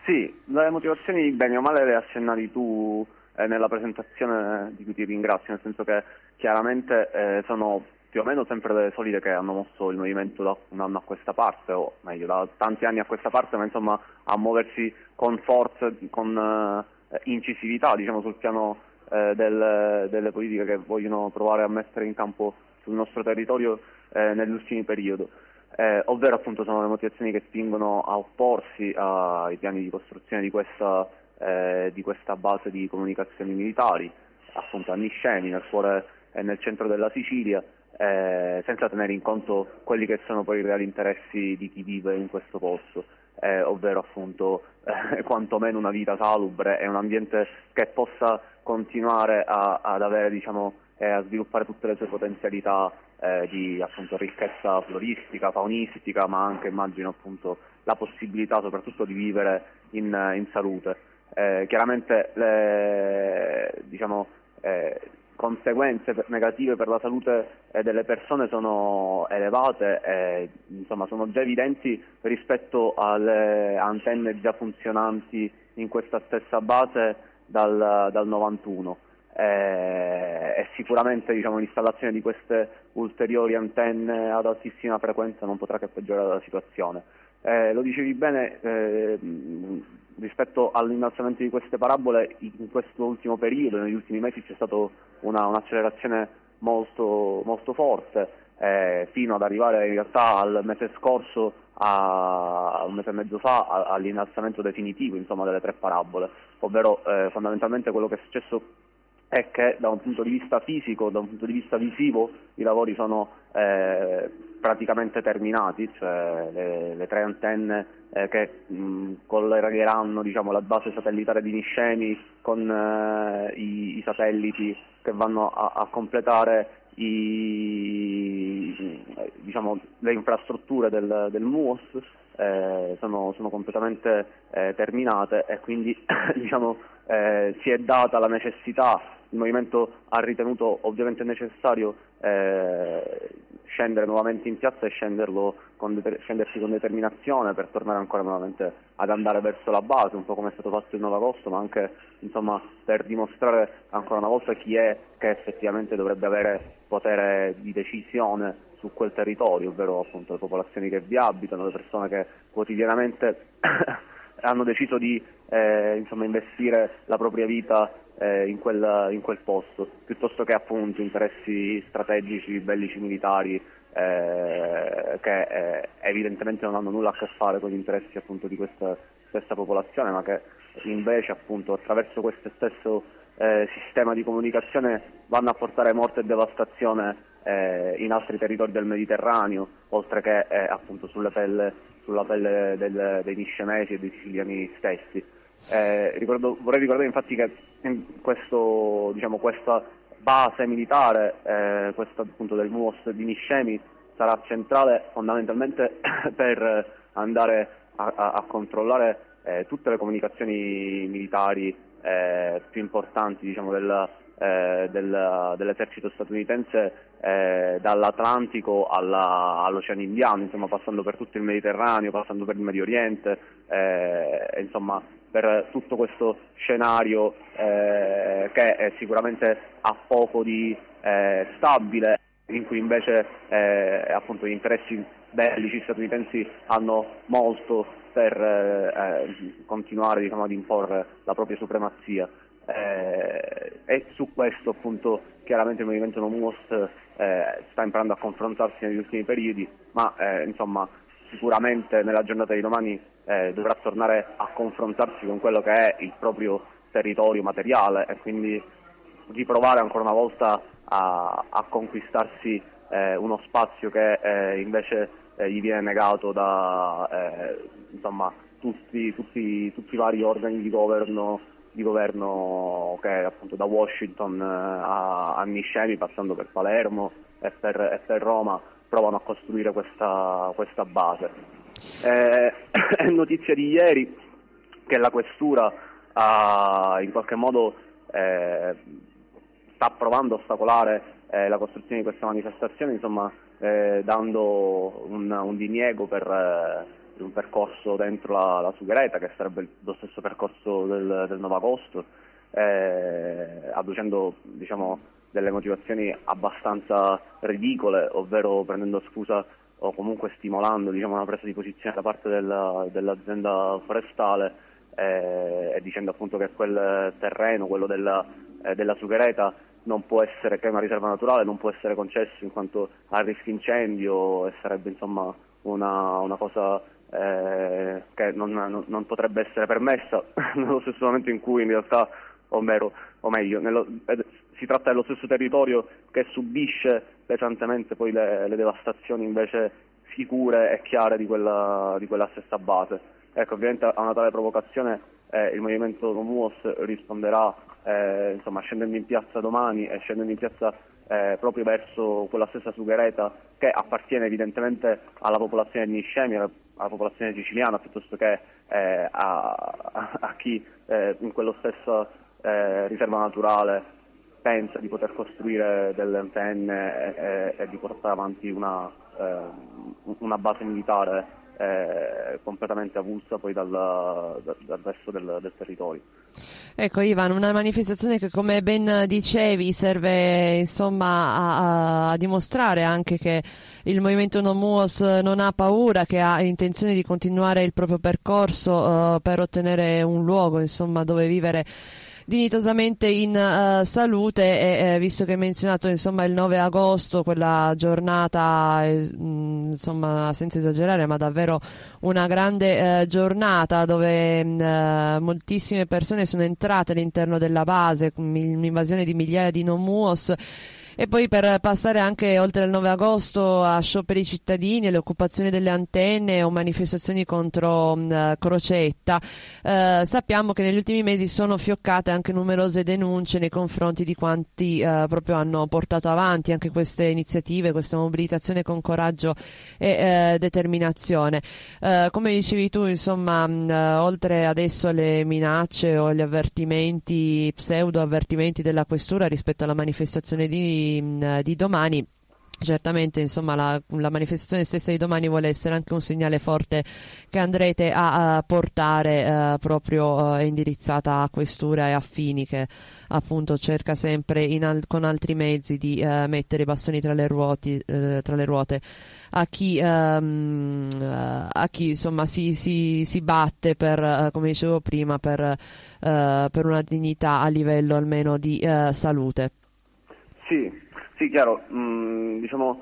Sì, le motivazioni bene o male le accennavi tu nella presentazione, di cui ti ringrazio, nel senso che chiaramente sono più o meno sempre le solite che hanno mosso il movimento da un anno a questa parte, o meglio da tanti anni a questa parte, ma insomma a muoversi con forza, con incisività, diciamo, sul piano delle politiche che vogliono provare a mettere in campo sul nostro territorio negli ultimi periodi. Ovvero appunto sono le motivazioni che spingono a opporsi ai piani di costruzione di questa base di comunicazioni militari, appunto a Niscemi, nel cuore e nel centro della Sicilia, senza tenere in conto quelli che sono poi i reali interessi di chi vive in questo posto, ovvero appunto quantomeno una vita salubre e un ambiente che possa continuare ad avere, diciamo, a sviluppare tutte le sue potenzialità di appunto ricchezza floristica, faunistica, ma anche immagino appunto la possibilità soprattutto di vivere in salute. Chiaramente le conseguenze negative per la salute delle persone sono elevate e insomma sono già evidenti rispetto alle antenne già funzionanti in questa stessa base dal 91. E sicuramente, diciamo, l'installazione di queste ulteriori antenne ad altissima frequenza non potrà che peggiorare la situazione. Lo dicevi bene, rispetto all'innalzamento di queste parabole in questo ultimo periodo, negli ultimi mesi c'è stata un'accelerazione molto, molto forte, fino ad arrivare in realtà al mese scorso, un mese e mezzo fa, all'innalzamento definitivo, insomma, delle 3 parabole, ovvero fondamentalmente quello che è successo è che da un punto di vista fisico, da un punto di vista visivo, i lavori sono praticamente terminati, cioè le 3 antenne che collegheranno, diciamo, la base satellitare di Niscemi con i satelliti che vanno a completare diciamo, le infrastrutture del MUOS, sono completamente terminate e quindi diciamo, si è data la necessità. Il movimento ha ritenuto ovviamente necessario scendere nuovamente in piazza e scendersi con determinazione per tornare ancora nuovamente ad andare verso la base, un po' come è stato fatto il 9 agosto, ma anche, insomma, per dimostrare ancora una volta chi è che effettivamente dovrebbe avere potere di decisione su quel territorio, ovvero appunto le popolazioni che vi abitano, le persone che quotidianamente hanno deciso di investire la propria vita in quel posto, piuttosto che appunto interessi strategici, bellici, militari, che evidentemente non hanno nulla a che fare con gli interessi appunto di questa stessa popolazione, ma che invece appunto attraverso questo stesso sistema di comunicazione vanno a portare morte e devastazione in altri territori del Mediterraneo, oltre che appunto sulla pelle dei niscemesi e dei siciliani stessi. Vorrei ricordare infatti che questa base militare, questa appunto del MUOS di Niscemi, sarà centrale fondamentalmente per andare a controllare tutte le comunicazioni militari più importanti, diciamo, dell'esercito statunitense, dall'Atlantico all'Oceano Indiano, insomma, passando per tutto il Mediterraneo, passando per il Medio Oriente, insomma, per tutto questo scenario che sicuramente ha poco di stabile, in cui invece appunto gli interessi bellici statunitensi hanno molto per continuare, diciamo, ad imporre la propria supremazia. E su questo appunto chiaramente il movimento No MUOS sta imparando a confrontarsi negli ultimi periodi, ma insomma sicuramente nella giornata di domani dovrà tornare a confrontarsi con quello che è il proprio territorio materiale e quindi riprovare ancora una volta a conquistarsi uno spazio che invece gli viene negato da insomma tutti i vari organi di governo che appunto da Washington a Niscemi, passando per Palermo e per Roma, provano a costruire questa base. È notizia di ieri che la questura in qualche modo sta provando a ostacolare la costruzione di questa manifestazione, insomma, dando un diniego per un percorso dentro la Sughereta, che sarebbe lo stesso percorso del 9 agosto, adducendo diciamo, delle motivazioni abbastanza ridicole, ovvero prendendo scusa o comunque stimolando diciamo, una presa di posizione da parte dell'azienda forestale, e dicendo appunto che quel terreno, quello della Sughereta, non può essere, che è una riserva naturale, non può essere concesso in quanto a rischio incendio, e sarebbe insomma una cosa che non potrebbe essere permessa nello stesso momento in cui in realtà, o meglio, si tratta dello stesso territorio che subisce pesantemente poi le devastazioni invece sicure e chiare di quella stessa base. Ecco, ovviamente a una tale provocazione il movimento No MUOS risponderà insomma, scendendo in piazza domani e scendendo in piazza proprio verso quella stessa Sughereta, che appartiene evidentemente alla popolazione di Niscemi, alla popolazione siciliana, piuttosto che a chi in quello stesso riserva naturale pensa di poter costruire delle antenne e di portare avanti una base militare completamente avulsa poi dal resto del territorio. Ecco Ivan, una manifestazione che come ben dicevi serve insomma a dimostrare anche che il movimento No MUOS non ha paura, che ha intenzione di continuare il proprio percorso per ottenere un luogo insomma dove vivere dignitosamente in salute, e visto che hai menzionato insomma il 9 agosto, quella giornata insomma senza esagerare ma davvero una grande giornata dove moltissime persone sono entrate all'interno della base, un'invasione di migliaia di No MUOS. E poi per passare anche oltre il 9 agosto a scioperi cittadini, alle occupazioni delle antenne o manifestazioni contro Crocetta, sappiamo che negli ultimi mesi sono fioccate anche numerose denunce nei confronti di quanti proprio hanno portato avanti anche queste iniziative, questa mobilitazione con coraggio e determinazione. Come dicevi tu, insomma, oltre adesso alle minacce o agli avvertimenti, pseudo avvertimenti della questura rispetto alla manifestazione di domani, certamente insomma la manifestazione stessa di domani vuole essere anche un segnale forte che andrete a portare proprio indirizzata a questura e affini, che appunto cerca sempre con altri mezzi di mettere i bastoni tra le ruote a chi insomma si batte per come dicevo prima per una dignità a livello almeno di salute. Sì, chiaro. Diciamo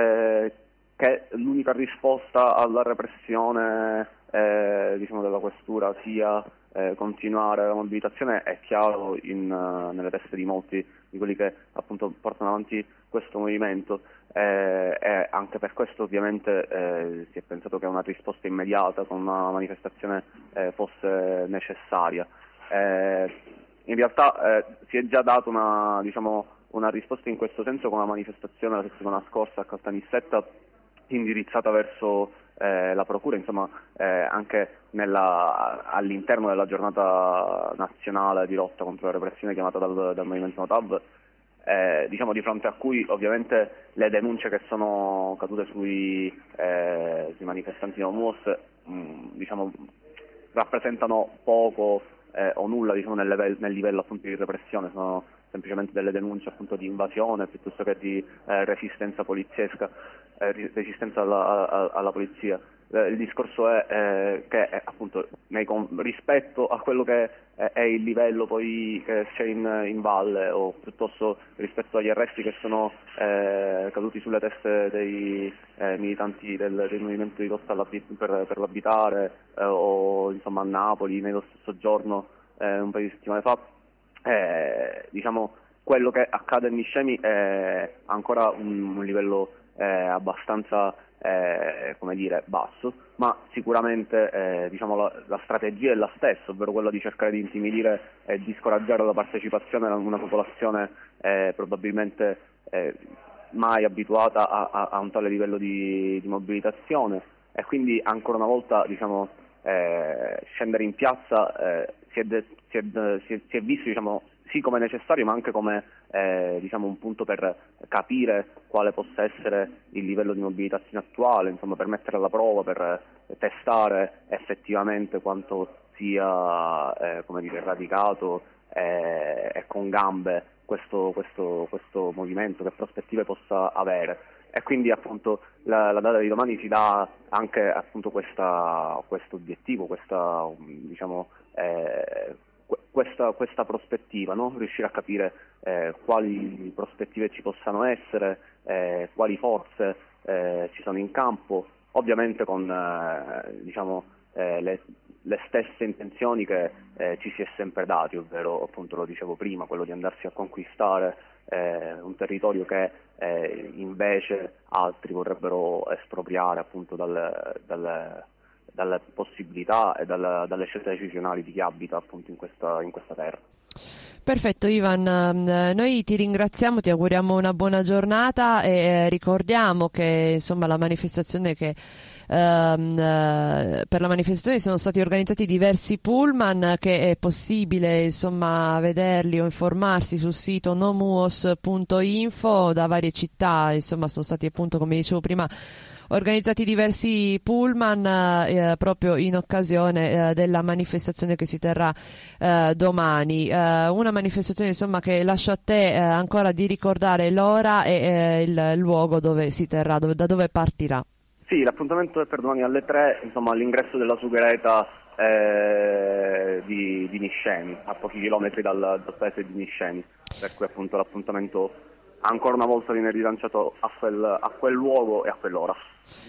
che l'unica risposta alla repressione diciamo della questura sia continuare la mobilitazione è chiaro nelle teste di molti di quelli che appunto portano avanti questo movimento, e anche per questo ovviamente si è pensato che una risposta immediata con una manifestazione fosse necessaria. In realtà si è già dato una risposta in questo senso con una manifestazione la settimana scorsa a Caltanissetta indirizzata verso la procura, insomma anche all'interno della giornata nazionale di lotta contro la repressione chiamata dal Movimento Notav, diciamo di fronte a cui ovviamente le denunce che sono cadute sui manifestanti No MUOS diciamo rappresentano poco o nulla diciamo, nel livello appunto di repressione, sono semplicemente delle denunce appunto di invasione piuttosto che di resistenza poliziesca, resistenza alla polizia. Il discorso è che appunto rispetto a quello che è il livello poi che c'è in valle, o piuttosto rispetto agli arresti che sono caduti sulle teste dei militanti del movimento di lotta per l'abitare o insomma a Napoli nello stesso giorno un paio di settimane fa, diciamo quello che accade a Niscemi è ancora un livello abbastanza come dire basso, ma sicuramente diciamo la strategia è la stessa, ovvero quella di cercare di intimidire e di scoraggiare la partecipazione a una popolazione probabilmente mai abituata a un tale livello di mobilitazione, e quindi ancora una volta diciamo scendere in piazza si è visto diciamo sì come necessario, ma anche come diciamo un punto per capire quale possa essere il livello di mobilitazione attuale, insomma per mettere alla prova, per testare effettivamente quanto sia radicato e con gambe questo movimento, che prospettive possa avere. E quindi appunto la data di domani ci dà anche appunto questo obiettivo, questa prospettiva, no? Riuscire a capire quali prospettive ci possano essere, quali forze ci sono in campo, ovviamente con le stesse intenzioni che ci si è sempre dati, ovvero, appunto lo dicevo prima, quello di andarsi a conquistare un territorio che invece altri vorrebbero espropriare, appunto dalle possibilità e dalle scelte decisionali di chi abita appunto in questa terra. Perfetto Ivan, noi ti ringraziamo, ti auguriamo una buona giornata e ricordiamo che insomma la manifestazione per la manifestazione sono stati organizzati diversi pullman, che è possibile insomma vederli o informarsi sul sito nomuos.info da varie città. Insomma sono stati, appunto, come dicevo prima, organizzati diversi pullman proprio in occasione della manifestazione che si terrà domani. Una manifestazione insomma che lascio a te ancora di ricordare l'ora e il luogo dove si terrà, da dove partirà. Sì, l'appuntamento è per domani alle 3, insomma, all'ingresso della Sughereta di Niscemi, a pochi chilometri dal paese di Niscemi, per cui appunto l'appuntamento ancora una volta viene rilanciato a quel luogo e a quell'ora.